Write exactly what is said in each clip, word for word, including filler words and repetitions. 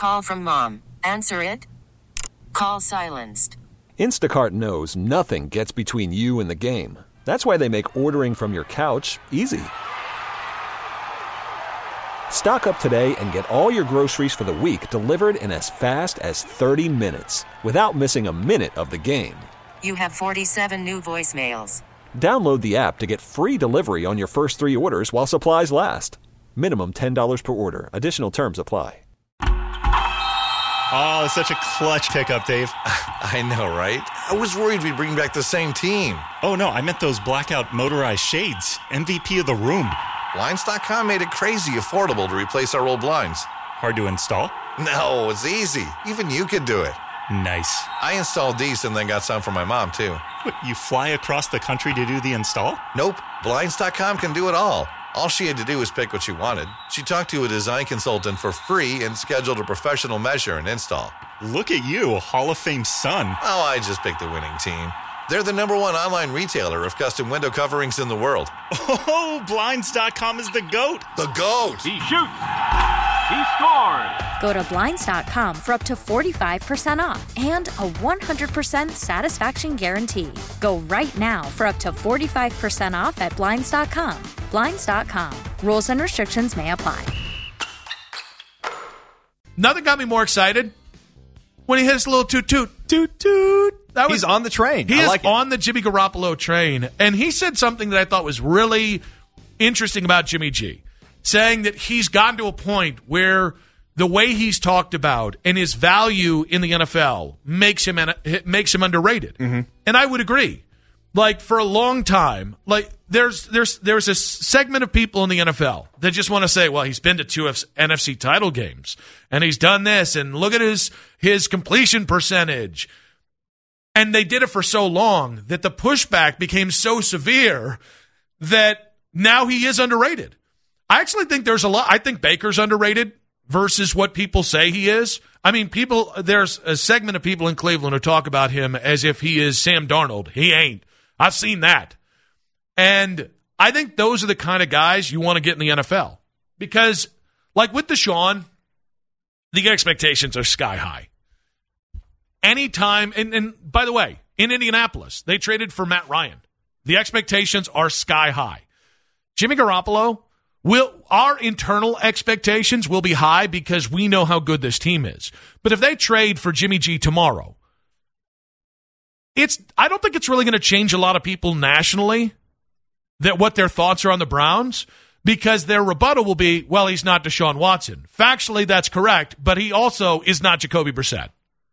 Call from mom. Answer it. Call silenced. Instacart knows nothing gets between you and the game. That's why they make ordering from your couch easy. Stock up today and get all your groceries for the week delivered in as fast as thirty minutes without missing a minute of the game. You have forty-seven new voicemails. Download the app to get free delivery on your first three orders while supplies last. Minimum ten dollars per order. Additional terms apply. Oh, such a clutch pickup, Dave. I know, right? I was worried we'd bring back the same team. Oh, no, I meant those blackout motorized shades. M V P of the room. Blinds dot com made it crazy affordable to replace our old blinds. Hard to install? No, it's easy. Even you could do it. Nice. I installed these and then got some for my mom, too. What, you fly across the country to do the install? Nope. Blinds dot com can do it all. All she had to do was pick what she wanted. She talked to a design consultant for free and scheduled a professional measure and install. Look at you, Hall of Fame son. Oh, I just picked the winning team. They're the number one online retailer of custom window coverings in the world. Oh, Blinds dot com is the GOAT. The GOAT. He shoots. He scores. Go to Blinds dot com for up to forty-five percent off and a one hundred percent satisfaction guarantee. Go right now for up to forty-five percent off at Blinds dot com. Blinds dot com. Rules and restrictions may apply. Nothing got me more excited when he hit his little toot toot. Toot toot. That was, He's on the train. He I is like it. on the Jimmy Garoppolo train. And he said something that I thought was really interesting about Jimmy G, saying that he's gotten to a point where the way he's talked about and his value in the N F L makes him makes him underrated. Mm-hmm. And I would agree. Like, for a long time, like there's there's there's a segment of people in the N F L that just want to say, well, he's been to two N F C title games and he's done this and look at his his completion percentage. And they did it for so long that the pushback became so severe that now he is underrated. I actually think there's a lot. I think Baker's underrated versus what people say he is. I mean, people, there's a segment of people in Cleveland who talk about him as if he is Sam Darnold. He ain't. I've seen that. And I think those are the kind of guys you want to get in the N F L. Because, like with Deshaun, the expectations are sky high. Anytime, and, and by the way, in Indianapolis, they traded for Matt Ryan. The expectations are sky high. Jimmy Garoppolo, will our internal expectations will be high because we know how good this team is. But if they trade for Jimmy G tomorrow, it's I don't think it's really going to change a lot of people nationally that what their thoughts are on the Browns, because their rebuttal will be, well, he's not Deshaun Watson. Factually, that's correct, but he also is not Jacoby Brissett.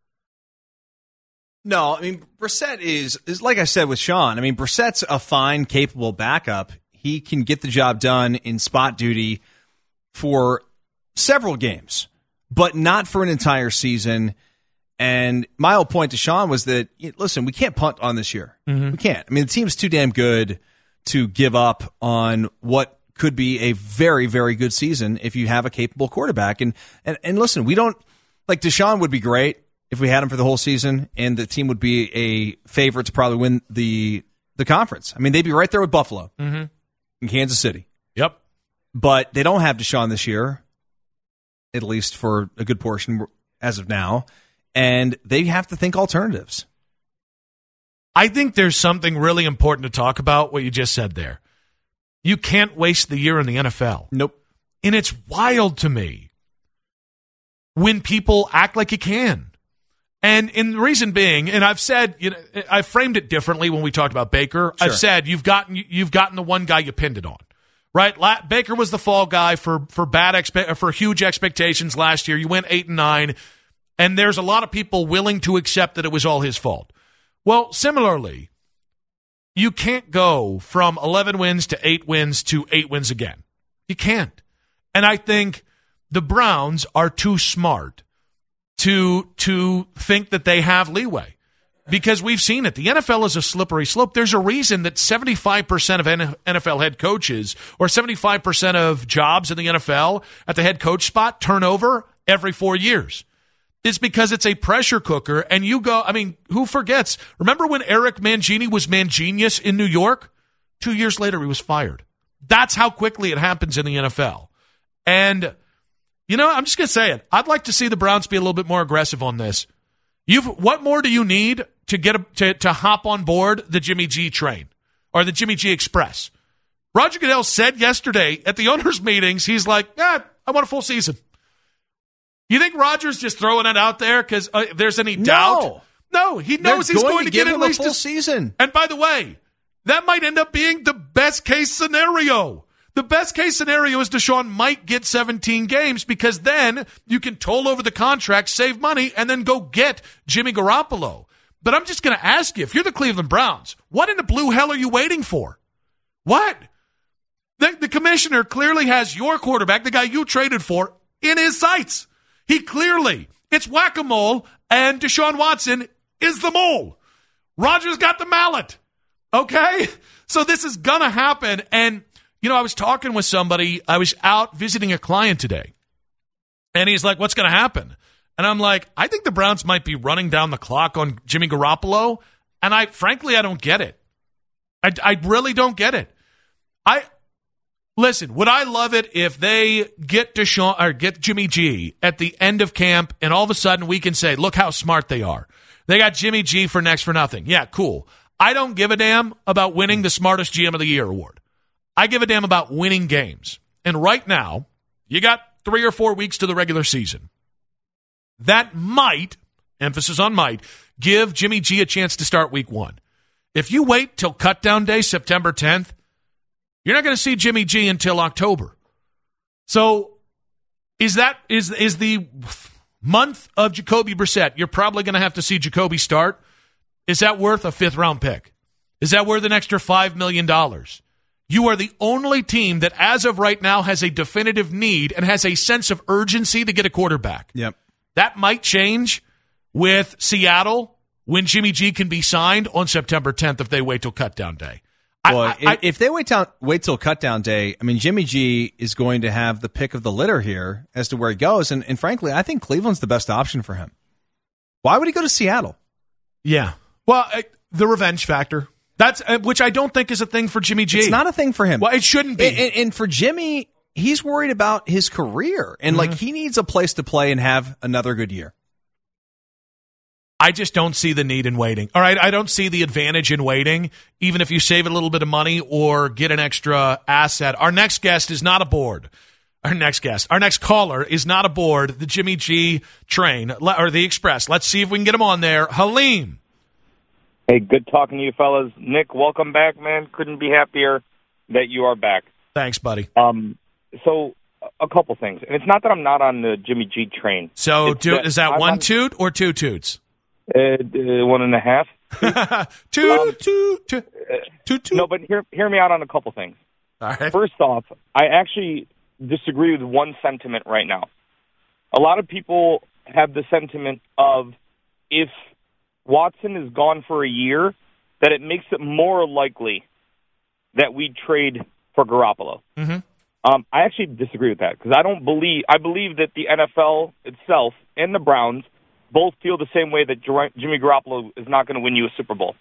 No, I mean, Brissett is, is, like I said with Sean, I mean, Brissett's a fine, capable backup. He can get the job done in spot duty for several games, but not for an entire season. And my whole point to Sean was that, listen, we can't punt on this year. Mm-hmm. We can't. I mean, the team's too damn good to give up on what could be a very, very good season if you have a capable quarterback. And, and, and listen, we don't, like, Deshaun would be great if we had him for the whole season, and the team would be a favorite to probably win the the conference. I mean, they'd be right there with Buffalo mm-hmm. in Kansas City. Yep. But they don't have Deshaun this year, at least for a good portion as of now, and they have to think alternatives. I think there's something really important to talk about, what you just said there. You can't waste the year in the N F L. Nope. And it's wild to me when people act like you can. And in the reason being, and I've said, you know, I framed it differently when we talked about Baker. Sure. I've said you've gotten you've gotten the one guy you pinned it on, right? La- Baker was the fall guy for for bad expe- for huge expectations last year. You went eight and nine, and there's a lot of people willing to accept that it was all his fault. Well, similarly, you can't go from eleven wins to eight wins to eight wins again. You can't, and I think the Browns are too smart to to think that they have leeway, because we've seen it. The N F L is a slippery slope. There's a reason that seventy-five percent of N F L head coaches, or seventy-five percent of jobs in the N F L at the head coach spot, turn over every four years. It's because it's a pressure cooker, and you go, I mean, who forgets? Remember when Eric Mangini was Mangenius in New York? Two years later, he was fired. That's how quickly it happens in the N F L. And You know, I'm just going to say it. I'd like to see the Browns be a little bit more aggressive on this. You've what more do you need to get a, to to hop on board the Jimmy G train or the Jimmy G Express? Roger Goodell said yesterday at the owners' meetings, he's like, "Yeah, I want a full season." You think Roger's just throwing it out there because uh, there's any doubt? No, no he knows They're he's going, going to to get give at him least a full a, season. And by the way, that might end up being the best case scenario. The best case scenario is Deshaun might get seventeen games because then you can toll over the contract, save money, and then go get Jimmy Garoppolo. But I'm just going to ask you, if you're the Cleveland Browns, what in the blue hell are you waiting for? What? The, the commissioner clearly has your quarterback, the guy you traded for, in his sights. He clearly, it's whack-a-mole, and Deshaun Watson is the mole. Roger's got the mallet. Okay? So this is going to happen, and you know, I was talking with somebody. I was out visiting a client today, and he's like, what's going to happen? And I'm like, I think the Browns might be running down the clock on Jimmy Garoppolo, and I, frankly, I don't get it. I, I really don't get it. I Listen, would I love it if they get Deshaun, or get Jimmy G at the end of camp, and all of a sudden we can say, look how smart they are. They got Jimmy G for next for nothing. Yeah, cool. I don't give a damn about winning the Smartest G M of the Year award. I give a damn about winning games. And right now, you got three or four weeks to the regular season. That might, emphasis on might, give Jimmy G a chance to start week one. If you wait till cutdown day, September tenth, you're not going to see Jimmy G until October. So is that is is the month of Jacoby Brissett, you're probably going to have to see Jacoby start. Is that worth a fifth-round pick? Is that worth an extra five million dollars? You are the only team that, as of right now, has a definitive need and has a sense of urgency to get a quarterback. Yep. That might change with Seattle when Jimmy G can be signed on September tenth if they wait till cutdown day. Well, I, I, if they wait till, wait till cutdown day, I mean, Jimmy G is going to have the pick of the litter here as to where he goes. And, and frankly, I think Cleveland's the best option for him. Why would he go to Seattle? Yeah. Well, uh, the revenge factor. That's uh, which I don't think is a thing for Jimmy G. It's not a thing for him. Well, it shouldn't be. And, and, and for Jimmy, he's worried about his career. And, mm-hmm. like, he needs a place to play and have another good year. I just don't see the need in waiting. All right, I don't see the advantage in waiting, even if you save a little bit of money or get an extra asset. Our next guest is not aboard. Our next guest, our next caller is not aboard the Jimmy G train or the Express. Let's see if we can get him on there. Halim. Hey, good talking to you, fellas. Nick, welcome back, man. Couldn't be happier that you are back. Thanks, buddy. Um, so a couple things, and it's not that I'm not on the Jimmy G train. So do, that is that I'm one on, toot or two toots? Uh, uh, one and a half. toot, um, toot, toot, toot, toot. No, but hear hear me out on a couple things. All right. First off, I actually disagree with one sentiment right now. A lot of people have the sentiment of if Watson is gone for a year, that it makes it more likely that we trade for Garoppolo. Mm-hmm. Um, I actually disagree with that because I don't believe I believe that the N F L itself and the Browns both feel the same way that Jimmy Garoppolo is not going to win you a Super Bowl.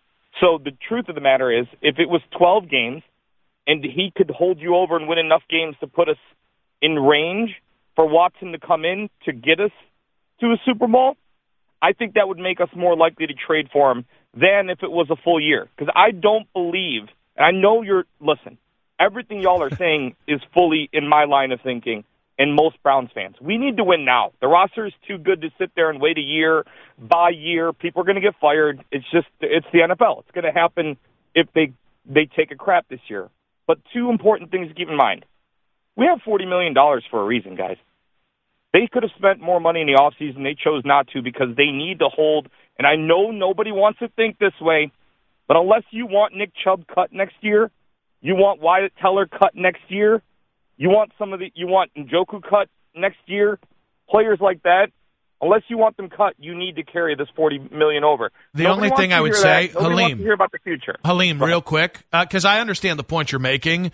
So the truth of the matter is, if it was twelve games and he could hold you over and win enough games to put us in range for Watson to come in to get us to a Super Bowl, I think that would make us more likely to trade for him than if it was a full year. Because I don't believe, and I know you're, listen, everything y'all are saying is fully in my line of thinking and most Browns fans. We need to win now. The roster is too good to sit there and wait a year, by year. People are going to get fired. It's just, it's the N F L. It's going to happen if they, they take a crap this year. But two important things to keep in mind. We have forty million dollars for a reason, guys. They could have spent more money in the offseason. They chose not to because they need to hold. And I know nobody wants to think this way, but unless you want Nick Chubb cut next year, you want Wyatt Teller cut next year, you want some of the, you want Njoku cut next year, players like that. Unless you want them cut, you need to carry this forty million dollars over. The Nobody only thing I would say, that. Nobody Halim, wants to hear about the future. Halim, real quick, because uh, I understand the point you're making.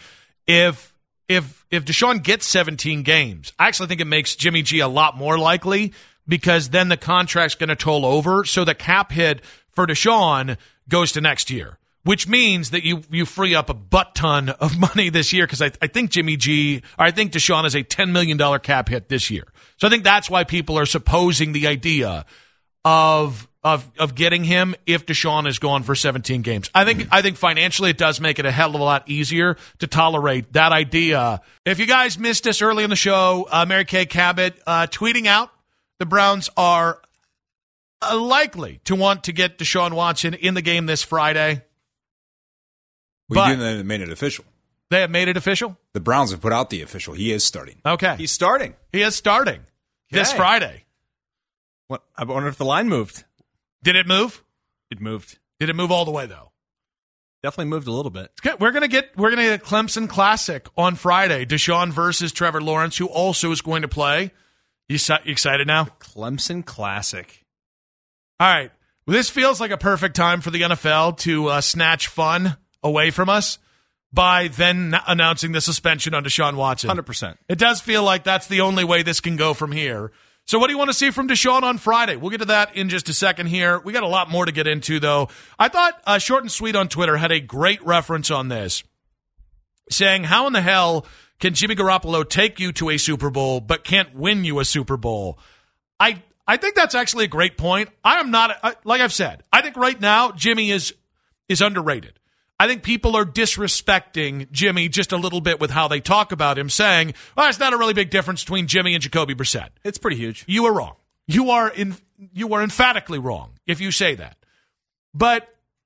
If if if Deshaun gets seventeen games, I actually think it makes Jimmy G a lot more likely because then the contract's going to toll over, so the cap hit for Deshaun goes to next year. which means that you you free up a butt ton of money this year because I, I think Jimmy G, or I think Deshaun is a ten million dollars cap hit this year. So I think that's why people are supposing the idea of of of getting him if Deshaun is gone for seventeen games. I think I think financially it does make it a hell of a lot easier to tolerate that idea. If you guys missed us early in the show, uh, Mary Kay Cabot uh, tweeting out the Browns are uh, likely to want to get Deshaun Watson in the game this Friday. We But- didn't have made it official. They have made it official? The Browns have put out the official. He is starting. Okay. He's starting. He is starting this Okay. Friday. What? I wonder if the line moved. Did it move? It moved. Did it move all the way, though? Definitely moved a little bit. Okay, We're gonna get we're gonna get a Clemson Classic on Friday. Deshaun versus Trevor Lawrence, who also is going to play. You, si- you excited now? Clemson Classic. All right. Well, this feels like a perfect time for the N F L to uh, snatch fun away from us by then n- announcing the suspension on Deshaun Watson. one hundred percent. It does feel like that's the only way this can go from here. So what do you want to see from Deshaun on Friday? We'll get to that in just a second here. We got a lot more to get into, though. I thought uh, Short and Sweet on Twitter had a great reference on this, saying, how in the hell can Jimmy Garoppolo take you to a Super Bowl but can't win you a Super Bowl? I I think that's actually a great point. I am not, uh, like I've said, I think right now Jimmy is is underrated. I think people are disrespecting Jimmy just a little bit with how they talk about him, saying, well, it's not a really big difference between Jimmy and Jacoby Brissett. It's pretty huge. You are wrong. You are in, you are emphatically wrong if you say that. But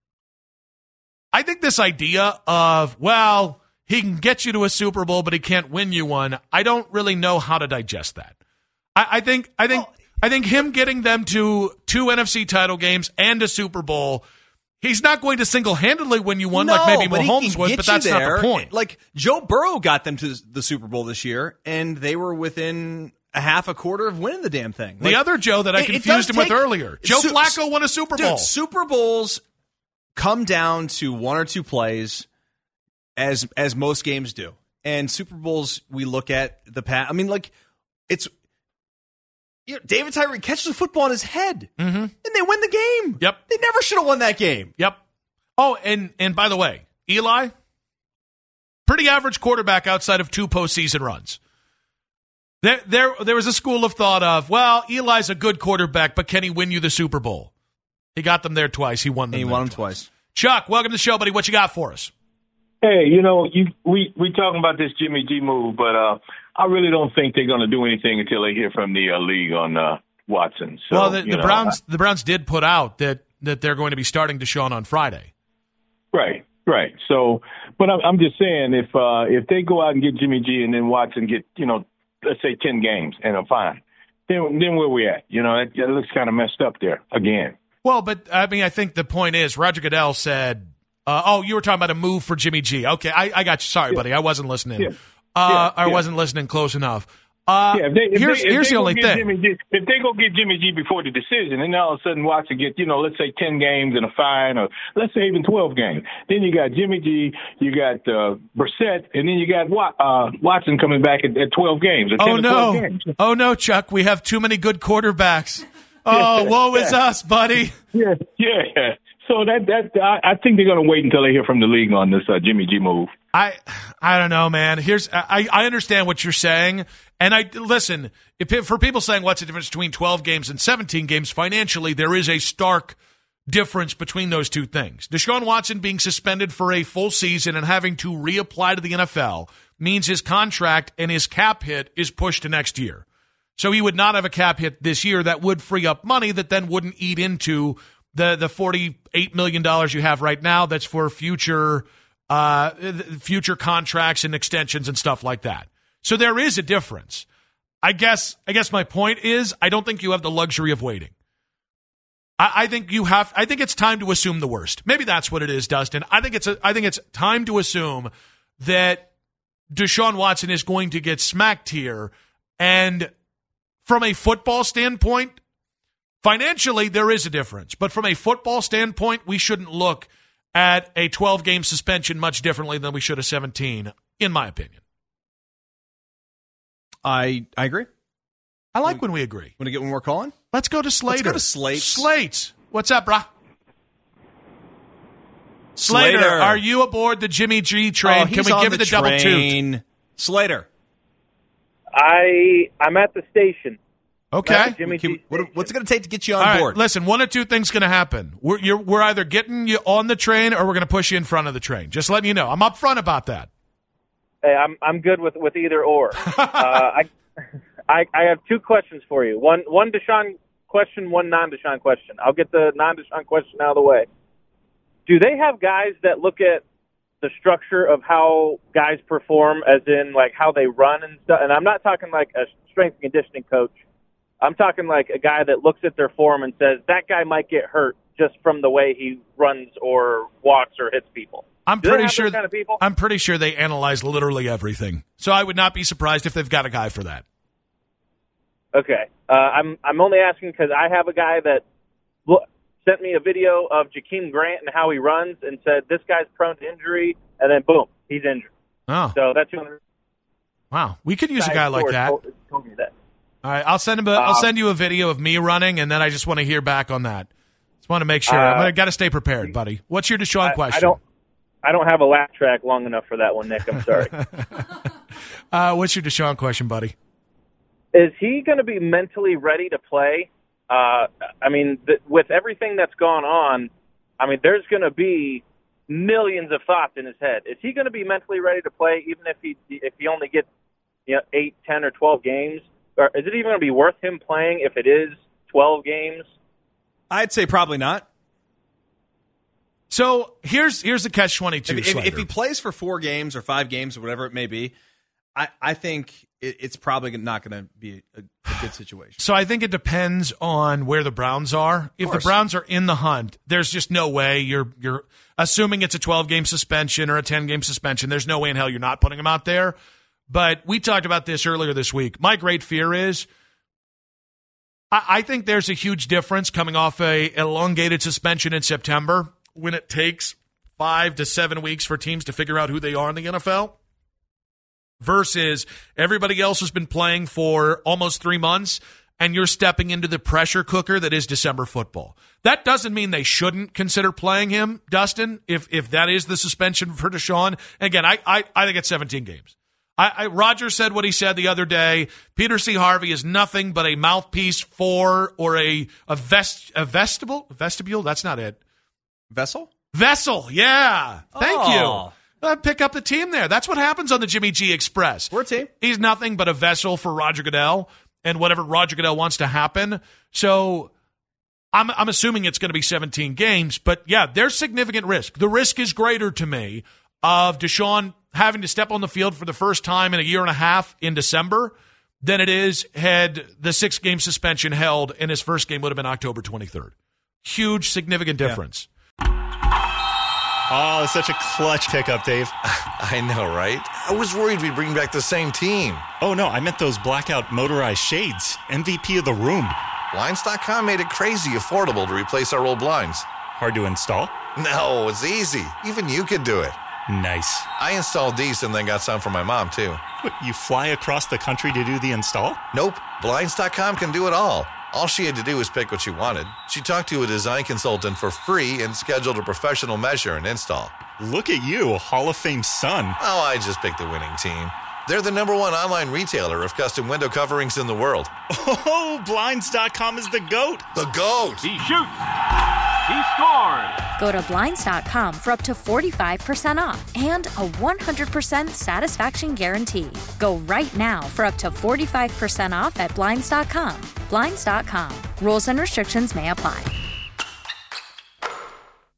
I think this idea of, well, he can get you to a Super Bowl, but he can't win you one, I don't really know how to digest that. I, I think I think Well, I think him getting them to two N F C title games and a Super Bowl, he's not going to single-handedly win you one no, like maybe but he Mahomes can would, get but you that's there. not the point. Like, Joe Burrow got them to the Super Bowl this year, and they were within a half a quarter of winning the damn thing. The Like, other Joe that I it- it confused does him with take- earlier, Joe Su- Flacco won a Super Dude, Bowl. Super Bowls come down to one or two plays, as as most games do. And Super Bowls, we look at the past. I mean, like, it's you know, David Tyree catches the football in his head, Mm-hmm. and they win the game. Yep. They never should have won that game. Yep. Oh, and and by the way, Eli, pretty average quarterback outside of two postseason runs. There, there, there was a school of thought of, well, Eli's a good quarterback, but can he win you the Super Bowl? He got them there twice. He won them. And he there won them twice. twice. Chuck, welcome to the show, buddy. What you got for us? Hey, you know, you we we talking about this Jimmy G move, but uh, I really don't think they're going to do anything until they hear from the uh, league on uh, Watson. So, well, the, you the know, Browns, the Browns did put out that that they're going to be starting Deshaun on Friday. Right, right. So, but I'm, I'm just saying, if uh, if they go out and get Jimmy G and then Watson get, you know, let's say ten games and are fine, then then where we at? You know, it, it looks kind of messed up there again. Well, but I mean, I think the point is, Roger Goodell said, uh, "Oh, you were talking about a move for Jimmy G." Okay, I, I got you. Sorry, Yeah. buddy, I wasn't listening. Yeah. Uh, Yeah, I yeah. wasn't listening close enough. Uh, Yeah, if they, if here's they, if here's they the go only get thing. Jimmy G, if they go get Jimmy G before the decision, and all of a sudden Watson get, you know, let's say ten games and a fine, or let's say even twelve games, then you got Jimmy G, you got uh, Brissett, and then you got Wat, uh, Watson coming back at, at twelve games. Or ten Oh or twelve no! Games. Oh no, Chuck, we have too many good quarterbacks. Oh, woe is us, buddy. Yeah, yeah. So that that I, I think they're going to wait until they hear from the league on this uh, Jimmy G move. I I don't know, man. Here's I, I understand what you're saying, and I listen. If, for people saying what's the difference between twelve games and seventeen games financially, there is a stark difference between those two things. Deshaun Watson being suspended for a full season and having to reapply to the N F L means his contract and his cap hit is pushed to next year. So he would not have a cap hit this year that would free up money that then wouldn't eat into the the forty-eight million dollars you have right now that's for future uh, future contracts and extensions and stuff like that. So there is a difference. I guess I guess my point is I don't think you have the luxury of waiting. I, I think you have I think it's time to assume the worst. Maybe that's what it is, Dustin. I think it's a, I think it's time to assume that Deshaun Watson is going to get smacked here, and from a football standpoint, financially, there is a difference. But from a football standpoint, we shouldn't look at a twelve-game suspension much differently than we should a seventeen, in my opinion. I I agree. I like when we agree. Want to get one more call in? Let's go to Slater. Let's go to Slate. Slate. What's up, brah? Slater, Slater. are you aboard the Jimmy G train? Oh, Can he's we on give it the the double toot? train. Slater. I I'm at the station. Okay. Jimmy Can- G. what- what's it going to take to get you on All right, board? listen, one or two things going to happen. We're, you're, we're either getting you on the train or we're going to push you in front of the train. Just letting you know. I'm upfront about that. Hey, I'm I'm good with, with either or. uh, I, I I have two questions for you. One one Deshaun question, one non-Deshaun question. I'll get the non-Deshaun question out of the way. Do they have guys that look at the structure of how guys perform, as in like how they run and stuff? And I'm not talking like a strength and conditioning coach. I'm talking like a guy that looks at their form and says that guy might get hurt just from the way he runs or walks or hits people. I'm Do they pretty have sure. those kind of people? I'm pretty sure they analyze literally everything. So I would not be surprised if they've got a guy for that. Okay. Uh, I'm I'm only asking because I have a guy that look, sent me a video of Jakeem Grant and how he runs and said this guy's prone to injury, and then boom, he's injured. Oh, So that's the only wow. We could use a guy like source that. Told, told me that. All right, I'll send him. A, I'll Um, send you a video of me running, and then I just want to hear back on that. Just want to make sure. Uh, I got to stay prepared, buddy. What's your Deshaun I, question? I don't I don't have a laugh track long enough for that one, Nick. I'm sorry. uh, what's your Deshaun question, buddy? Is he going to be mentally ready to play? Uh, I mean, th- with everything that's gone on, I mean, there's going to be millions of thoughts in his head. Is he going to be mentally ready to play, even if he if he only gets you know eight, ten, or twelve games? Or is it even going to be worth him playing if it is twelve games? I'd say probably not. So here's here's the catch twenty-two. If, if, if he plays for four games or five games or whatever it may be, I, I think it, it's probably not going to be a, a good situation. So I think it depends on where the Browns are. If the Browns are in the hunt, there's just no way you're you're assuming it's a twelve-game suspension or a ten-game suspension. There's no way in hell you're not putting him out there. But we talked about this earlier this week. My great fear is I, I think there's a huge difference coming off a elongated suspension in September when it takes five to seven weeks for teams to figure out who they are in the N F L versus everybody else has been playing for almost three months and you're stepping into the pressure cooker that is December football. That doesn't mean they shouldn't consider playing him, Dustin, if if that is the suspension for Deshaun. Again, I I, I think it's seventeen games. I, I Roger said what he said the other day. Peter C. Harvey is nothing but a mouthpiece for or a a vest a vestibule vestibule. That's not it. Vessel? Vessel, yeah. Thank Oh. you. Uh, pick up the team there. That's what happens on the Jimmy G Express. We're a team. He's nothing but a vessel for Roger Goodell and whatever Roger Goodell wants to happen. So I'm, I'm assuming it's going to be seventeen games. But, yeah, there's significant risk. The risk is greater to me of Deshaun having to step on the field for the first time in a year and a half in December than it is had the six-game suspension held and his first game would have been October twenty-third. Huge, significant difference. Yeah. Oh, such a clutch pickup, Dave. I know, right? I was worried we'd bring back the same team. Oh, no, I meant those blackout motorized shades. M V P of the room. Blinds dot com made it crazy affordable to replace our old blinds. Hard to install? No, it's easy. Even you could do it. Nice. I installed these and then got some for my mom, too. What, you fly across the country to do the install? Nope. Blinds dot com can do it all. All she had to do was pick what she wanted. She talked to a design consultant for free and scheduled a professional measure and install. Look at you, Hall of Fame son. Oh, I just picked the winning team. They're the number one online retailer of custom window coverings in the world. Oh, Blinds dot com is the GOAT. The GOAT. He shoots. He scores. Go to Blinds dot com for up to forty-five percent off and a one hundred percent satisfaction guarantee. Go right now for up to forty-five percent off at Blinds dot com. Blinds dot com. Rules and restrictions may apply.